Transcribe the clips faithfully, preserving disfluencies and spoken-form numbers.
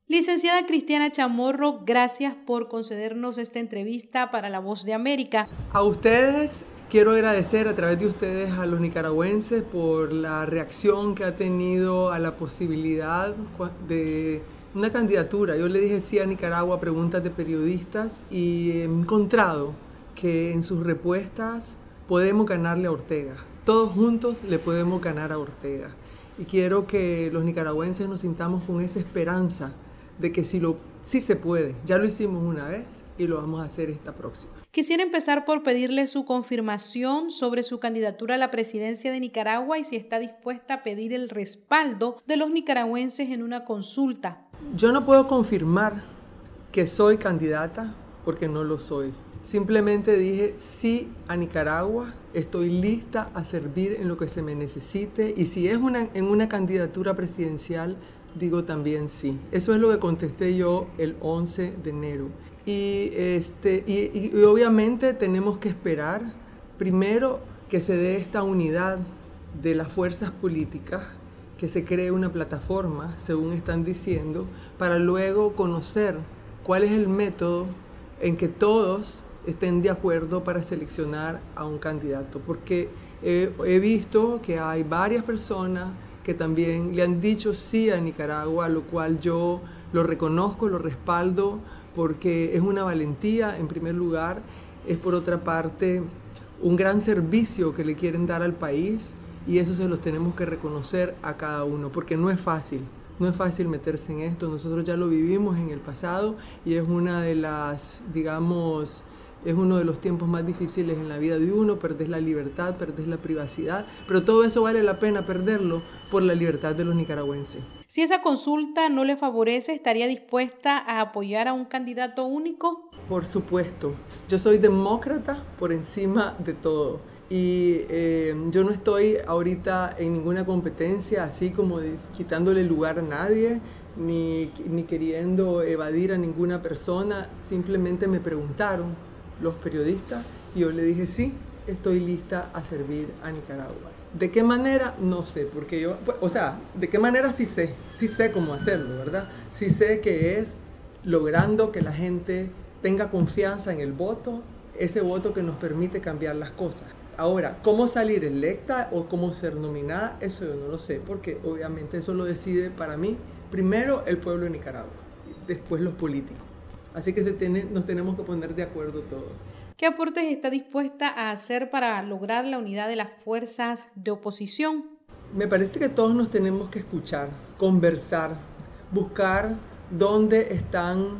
Licenciada Cristiana Chamorro, gracias por concedernos esta entrevista para La Voz de América. A ustedes quiero agradecer a través de ustedes a los nicaragüenses por la reacción que ha tenido a la posibilidad de una candidatura. Yo le dije sí a Nicaragua a preguntas de periodistas y he encontrado que en sus respuestas podemos ganarle a Ortega. Todos juntos le podemos ganar a Ortega. Y quiero que los nicaragüenses nos sintamos con esa esperanza de que sí, lo, sí se puede. Ya lo hicimos una vez y lo vamos a hacer esta próxima. Quisiera empezar por pedirle su confirmación sobre su candidatura a la presidencia de Nicaragua y si está dispuesta a pedir el respaldo de los nicaragüenses en una consulta. Yo no puedo confirmar que soy candidata porque no lo soy. Simplemente dije sí a Nicaragua, estoy lista a servir en lo que se me necesite y si es una, en una candidatura presidencial, digo también sí. Eso es lo que contesté yo el once de enero. Y, este, y, y obviamente tenemos que esperar primero que se dé esta unidad de las fuerzas políticas, que se cree una plataforma, según están diciendo, para luego conocer cuál es el método en que todos estén de acuerdo para seleccionar a un candidato. Porque eh, he visto que hay varias personas que también le han dicho sí a Nicaragua, lo cual yo lo reconozco, lo respaldo, porque es una valentía, en primer lugar, es por otra parte un gran servicio que le quieren dar al país y eso se los tenemos que reconocer a cada uno, porque no es fácil, no es fácil meterse en esto, nosotros ya lo vivimos en el pasado y es una de las, digamos, es uno de los tiempos más difíciles en la vida de uno, perdés la libertad, perdés la privacidad, pero todo eso vale la pena perderlo por la libertad de los nicaragüenses. Si esa consulta no le favorece, ¿estaría dispuesta a apoyar a un candidato único? Por supuesto, yo soy demócrata por encima de todo y eh, yo no estoy ahorita en ninguna competencia así como de, quitándole lugar a nadie, ni, ni queriendo evadir a ninguna persona, simplemente me preguntaron los periodistas y yo le dije sí, estoy lista a servir a Nicaragua. ¿De qué manera? No sé, porque yo, o sea, ¿de qué manera sí sé? Sí sé cómo hacerlo, ¿verdad? Sí sé que es logrando que la gente tenga confianza en el voto, ese voto que nos permite cambiar las cosas. Ahora, ¿cómo salir electa o cómo ser nominada? Eso yo no lo sé, porque obviamente eso lo decide para mí primero el pueblo de Nicaragua, después los políticos. Así que se tiene, nos tenemos que poner de acuerdo todos. ¿Qué aportes está dispuesta a hacer para lograr la unidad de las fuerzas de oposición? Me parece que todos nos tenemos que escuchar, conversar, buscar dónde están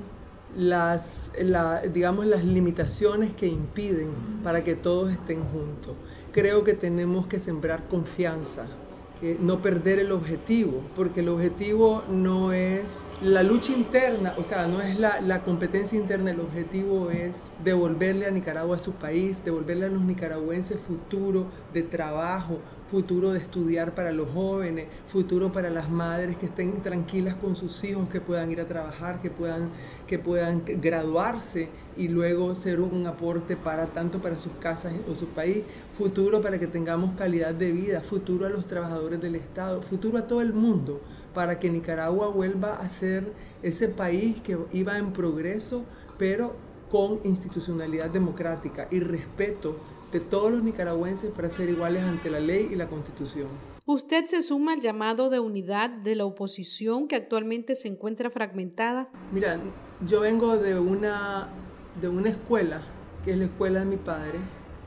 las, la, digamos, las limitaciones que impiden para que todos estén juntos. Creo que tenemos que sembrar confianza, que no perder el objetivo, porque el objetivo no es la lucha interna, o sea, no es la, la competencia interna, el objetivo es devolverle a Nicaragua su país, devolverle a los nicaragüenses futuro de trabajo, futuro de estudiar para los jóvenes, futuro para las madres que estén tranquilas con sus hijos, que puedan ir a trabajar, que puedan, que puedan graduarse y luego ser un aporte para tanto para sus casas o su país, futuro para que tengamos calidad de vida, futuro a los trabajadores del Estado, futuro a todo el mundo, para que Nicaragua vuelva a ser ese país que iba en progreso, pero con institucionalidad democrática y respeto de todos los nicaragüenses para ser iguales ante la ley y la Constitución. ¿Usted se suma al llamado de unidad de la oposición que actualmente se encuentra fragmentada? Mira, yo vengo de una, de una escuela, que es la escuela de mi padre,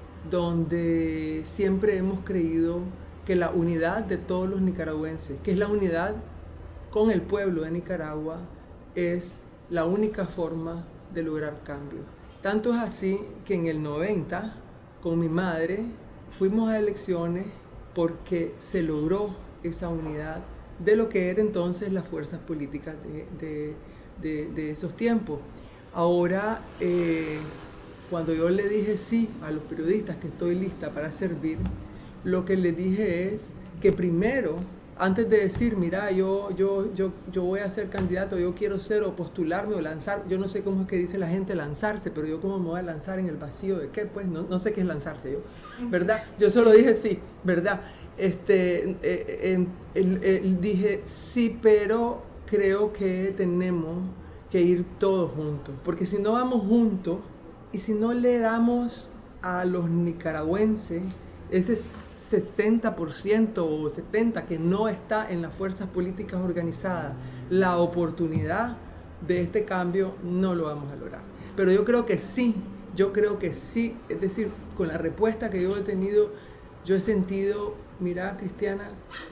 donde siempre hemos creído que la unidad de todos los nicaragüenses, que es la unidad con el pueblo de Nicaragua, es la única forma de lograr cambio. Tanto es así que en el noventa, con mi madre, fuimos a elecciones porque se logró esa unidad de lo que eran entonces las fuerzas políticas de, de, de, de esos tiempos. Ahora, eh, cuando yo le dije sí a los periodistas que estoy lista para servir, lo que les dije es que primero, antes de decir, mira, yo, yo, yo, yo voy a ser candidato, yo quiero ser o postularme o lanzar, yo no sé cómo es que dice la gente lanzarse, pero yo cómo me voy a lanzar en el vacío de qué, pues no, no sé qué es lanzarse yo, ¿verdad? Yo solo dije sí, ¿verdad? Este, eh, eh, eh, eh, dije sí, pero creo que tenemos que ir todos juntos, porque si no vamos juntos y si no le damos a los nicaragüenses ese sesenta por ciento o setenta por ciento que no está en las fuerzas políticas organizadas, la oportunidad de este cambio, no lo vamos a lograr. Pero yo creo que sí, yo creo que sí, es decir, con la respuesta que yo he tenido, yo he sentido, mira, Cristiana,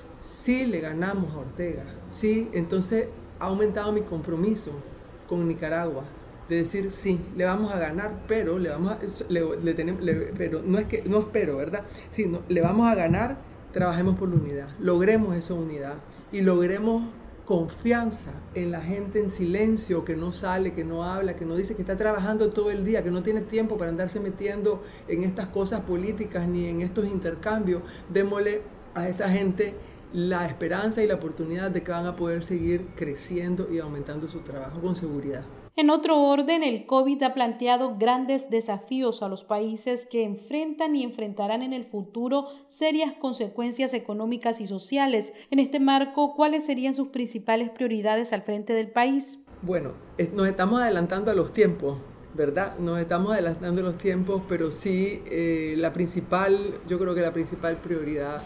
sí le ganamos a Ortega, sí, entonces ha aumentado mi compromiso con Nicaragua, de decir sí, le vamos a ganar, pero le vamos a, le, le tenemos, le, pero no es que no espero, ¿verdad? Sí, no, le vamos a ganar, trabajemos por la unidad, logremos esa unidad y logremos confianza en la gente en silencio, que no sale, que no habla, que no dice, que está trabajando todo el día, que no tiene tiempo para andarse metiendo en estas cosas políticas ni en estos intercambios. Démosle a esa gente la esperanza y la oportunidad de que van a poder seguir creciendo y aumentando su trabajo con seguridad. En otro orden, el COVID ha planteado grandes desafíos a los países que enfrentan y enfrentarán en el futuro serias consecuencias económicas y sociales. En este marco, ¿cuáles serían sus principales prioridades al frente del país? Bueno, nos estamos adelantando a los tiempos, ¿verdad? Nos estamos adelantando a los tiempos, pero sí, eh, la principal, yo creo que la principal prioridad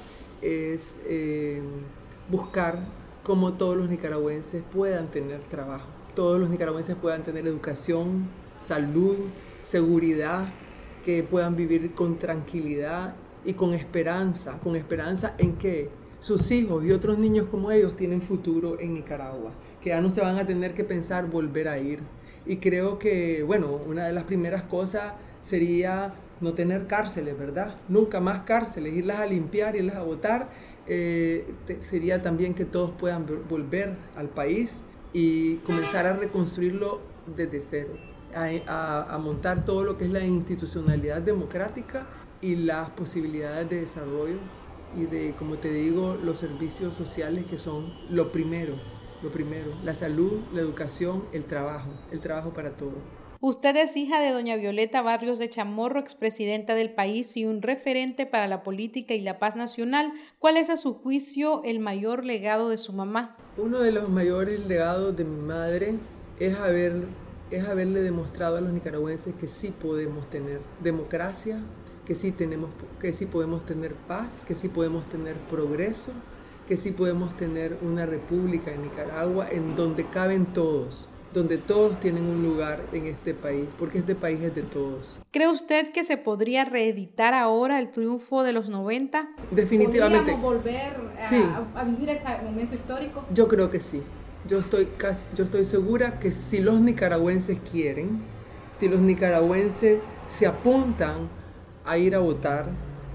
es eh, buscar cómo todos los nicaragüenses puedan tener trabajo. Todos los nicaragüenses puedan tener educación, salud, seguridad, que puedan vivir con tranquilidad y con esperanza. ¿Con esperanza en que sus hijos y otros niños como ellos tienen futuro en Nicaragua? Que ya no se van a tener que pensar volver a ir. Y creo que, bueno, una de las primeras cosas sería no tener cárceles, ¿verdad? Nunca más cárceles, irlas a limpiar, irlas a botar. Eh, te, sería también que todos puedan volver al país y comenzar a reconstruirlo desde cero, a, a, a montar todo lo que es la institucionalidad democrática y las posibilidades de desarrollo y de, como te digo, los servicios sociales, que son lo primero, lo primero, la salud, la educación, el trabajo, el trabajo para todos. Usted es hija de doña Violeta Barrios de Chamorro, expresidenta del país y un referente para la política y la paz nacional. ¿Cuál es, a su juicio, el mayor legado de su mamá? Uno de los mayores legados de mi madre es, haber, es haberle demostrado a los nicaragüenses que sí podemos tener democracia, que sí, tenemos, que sí podemos tener paz, que sí podemos tener progreso, que sí podemos tener una república en Nicaragua en donde caben todos, donde todos tienen un lugar en este país, porque este país es de todos. ¿Cree usted que se podría reeditar ahora el triunfo de los noventa? Definitivamente. ¿Podríamos volver a, sí. a, a vivir este momento histórico? Yo creo que sí. Yo estoy, casi, yo estoy segura que si los nicaragüenses quieren, si los nicaragüenses se apuntan a ir a votar,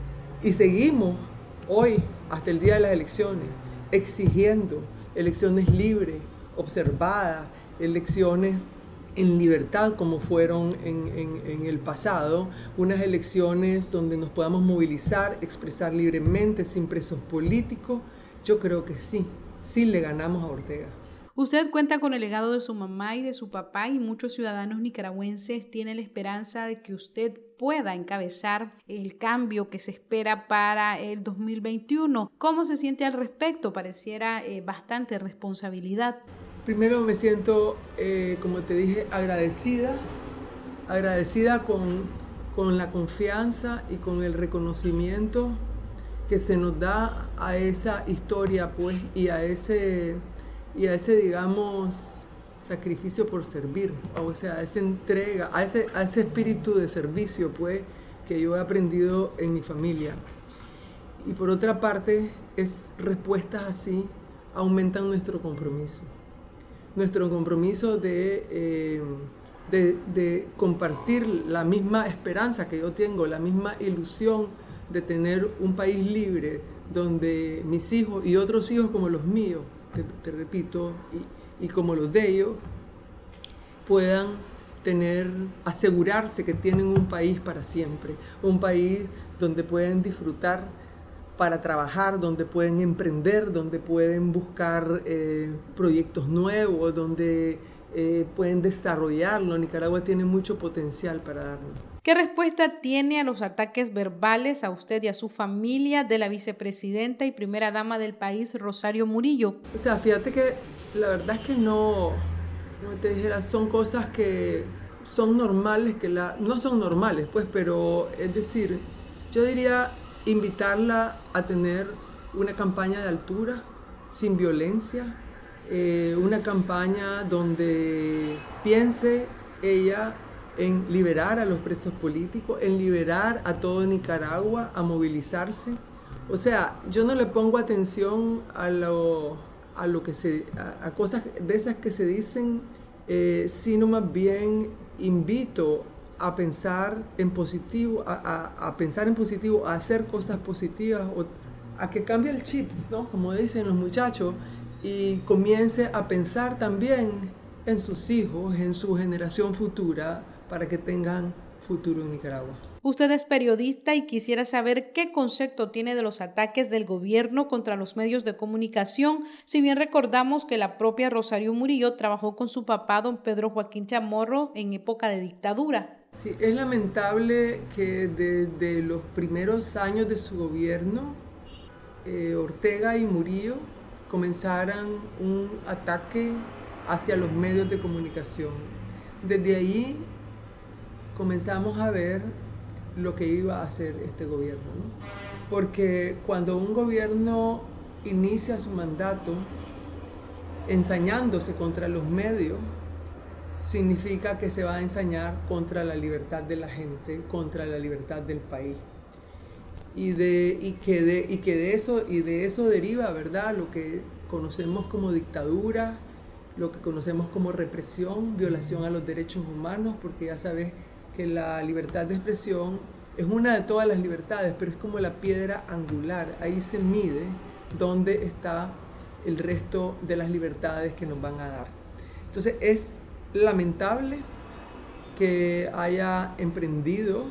y seguimos hoy, hasta el día de las elecciones, exigiendo elecciones libres, observadas, elecciones en libertad como fueron en, en, en el pasado, unas elecciones donde nos podamos movilizar, expresar libremente, sin presos políticos. Yo creo que sí, sí le ganamos a Ortega. Usted cuenta con el legado de su mamá y de su papá, y muchos ciudadanos nicaragüenses tienen la esperanza de que usted pueda encabezar el cambio que se espera para el dos mil veintiuno. ¿Cómo se siente al respecto? Pareciera eh, bastante responsabilidad. Primero me siento, eh, como te dije, agradecida, agradecida con, con la confianza y con el reconocimiento que se nos da a esa historia, pues, y a ese, y a ese, digamos, sacrificio por servir, o sea, a esa entrega, a ese, a ese espíritu de servicio, pues, que yo he aprendido en mi familia. Y por otra parte, es respuestas así aumentan nuestro compromiso. Nuestro compromiso de, eh, de, de compartir la misma esperanza que yo tengo, la misma ilusión de tener un país libre donde mis hijos y otros hijos como los míos, te, te repito, y, y como los de ellos, puedan tener, asegurarse que tienen un país para siempre, un país donde pueden disfrutar para trabajar, donde pueden emprender, donde pueden buscar eh, proyectos nuevos, donde eh, pueden desarrollarlo. Nicaragua tiene mucho potencial para darnos. ¿Qué respuesta tiene a los ataques verbales a usted y a su familia de la vicepresidenta y primera dama del país, Rosario Murillo? O sea, fíjate que La verdad es que no, como te dijera, son cosas que son normales, que la, no son normales, pues, pero es decir, yo diría invitarla a tener una campaña de altura, sin violencia, eh, una campaña donde piense ella en liberar a los presos políticos, en liberar a todo Nicaragua, a movilizarse. O sea, yo no le pongo atención a lo, a lo que se, a, a cosas de esas que se dicen, eh, sino más bien invito a pensar en positivo, a, a, a pensar en positivo, a hacer cosas positivas, o a que cambie el chip, ¿no? Como dicen los muchachos, y comience a pensar también en sus hijos, en su generación futura, para que tengan futuro en Nicaragua. Usted es periodista y quisiera saber qué concepto tiene de los ataques del gobierno contra los medios de comunicación, si bien recordamos que la propia Rosario Murillo trabajó con su papá, don Pedro Joaquín Chamorro, en época de dictadura. Sí, es lamentable que desde los primeros años de su gobierno, eh, Ortega y Murillo comenzaran un ataque hacia los medios de comunicación. Desde ahí comenzamos a ver lo que iba a hacer este gobierno, ¿no? Porque cuando un gobierno inicia su mandato ensañándose contra los medios, significa que se va a ensañar contra la libertad de la gente, contra la libertad del país. Y, de, y, que, de, y que de eso, y de eso deriva, ¿verdad?, lo que conocemos como dictadura, lo que conocemos como represión, violación a los derechos humanos, porque ya sabes que la libertad de expresión es una de todas las libertades, pero es como la piedra angular. Ahí se mide dónde está el resto de las libertades que nos van a dar. Entonces es lamentable que haya emprendido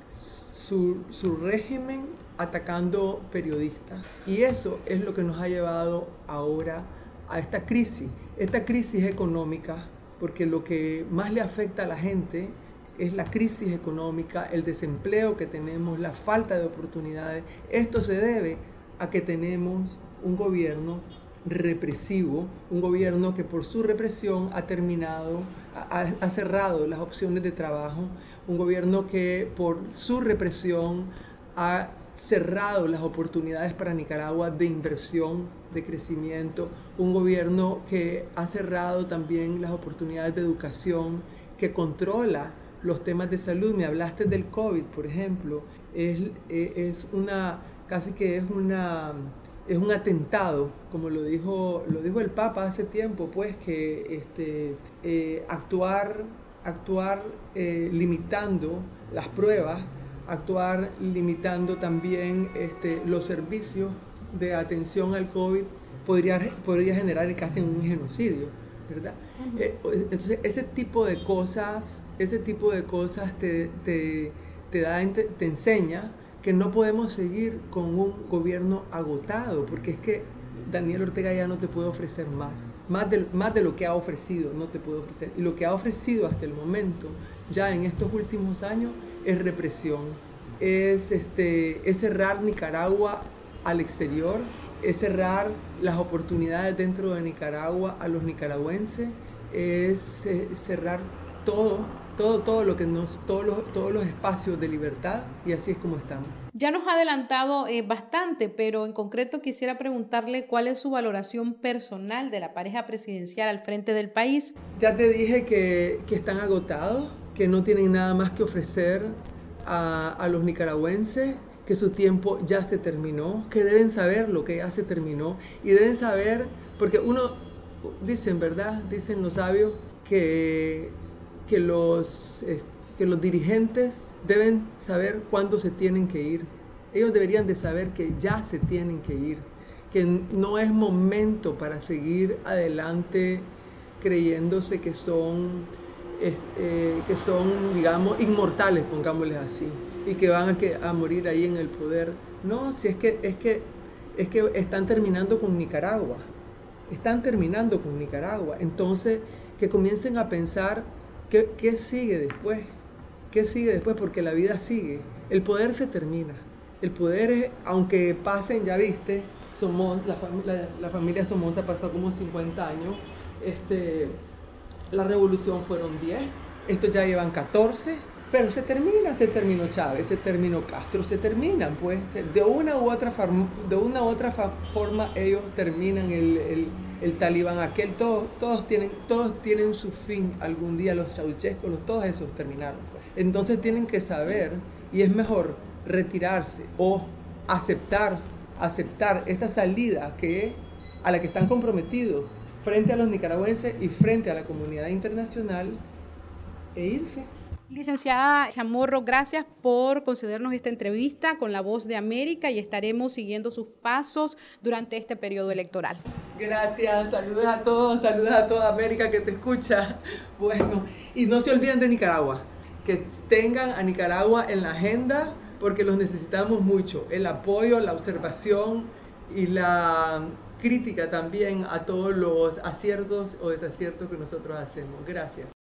su, su régimen atacando periodistas. Y eso es lo que nos ha llevado ahora a esta crisis. Esta crisis económica, porque lo que más le afecta a la gente es la crisis económica, el desempleo que tenemos, la falta de oportunidades. Esto se debe a que tenemos un gobierno represivo, un gobierno que por su represión ha terminado, ha, ha cerrado las opciones de trabajo, un gobierno que por su represión ha cerrado las oportunidades para Nicaragua de inversión, de crecimiento, un gobierno que ha cerrado también las oportunidades de educación, que controla los temas de salud. Me hablaste del COVID, por ejemplo, es, es una, casi que es una, es un atentado, como lo dijo, lo dijo el Papa hace tiempo, pues que este, eh, actuar, actuar eh, limitando las pruebas, actuar limitando también este, los servicios de atención al COVID podría, podría generar casi un genocidio, ¿verdad? Uh-huh. eh, entonces ese tipo de cosas, ese tipo de cosas te, te, te, da, te, te enseña que no podemos seguir con un gobierno agotado, porque es que Daniel Ortega ya no te puede ofrecer más, más de, más de lo que ha ofrecido, no te puede ofrecer. Y lo que ha ofrecido hasta el momento, ya en estos últimos años, es represión, es, este, es cerrar Nicaragua al exterior, es cerrar las oportunidades dentro de Nicaragua a los nicaragüenses, es eh, cerrar todo, todo, todo lo que nos, todos los, todos los espacios de libertad, y así es como estamos. Ya nos ha adelantado eh, bastante, pero en concreto quisiera preguntarle cuál es su valoración personal de la pareja presidencial al frente del país. Ya te dije que, que están agotados, que no tienen nada más que ofrecer a, a los nicaragüenses, que su tiempo ya se terminó, que deben saber lo que ya se terminó y deben saber, porque uno, dicen, ¿verdad? Dicen los sabios que, que, los, que los dirigentes deben saber cuándo se tienen que ir. Ellos deberían de saber que ya se tienen que ir, que no es momento para seguir adelante creyéndose que son, eh, que son, digamos, inmortales, pongámosles así, y que van a, que, a morir ahí en el poder. No, si es que, es, que, es que están terminando con Nicaragua, están terminando con Nicaragua. Entonces, que comiencen a pensar qué, qué sigue después, qué sigue después, porque la vida sigue. El poder se termina. El poder, es, aunque pasen, ya viste, Somos, la, la, la familia Somoza pasó como cincuenta años, este, la revolución fueron diez, estos ya llevan catorce, pero se termina, se terminó Chávez, se terminó Castro, se terminan, pues, de una u otra, de una u otra forma ellos terminan el, el, el talibán aquel, todos, todos, tienen, todos tienen su fin algún día, los Ceausescu, los, todos esos terminaron, pues. Entonces tienen que saber, y es mejor retirarse o aceptar, aceptar esa salida que, a la que están comprometidos frente a los nicaragüenses y frente a la comunidad internacional e irse. Licenciada Chamorro, gracias por concedernos esta entrevista con La Voz de América y estaremos siguiendo sus pasos durante este periodo electoral. Gracias, saludos a todos, saludos a toda América que te escucha. Bueno, y no se olviden de Nicaragua, que tengan a Nicaragua en la agenda porque los necesitamos mucho, el apoyo, la observación y la crítica también a todos los aciertos o desaciertos que nosotros hacemos. Gracias.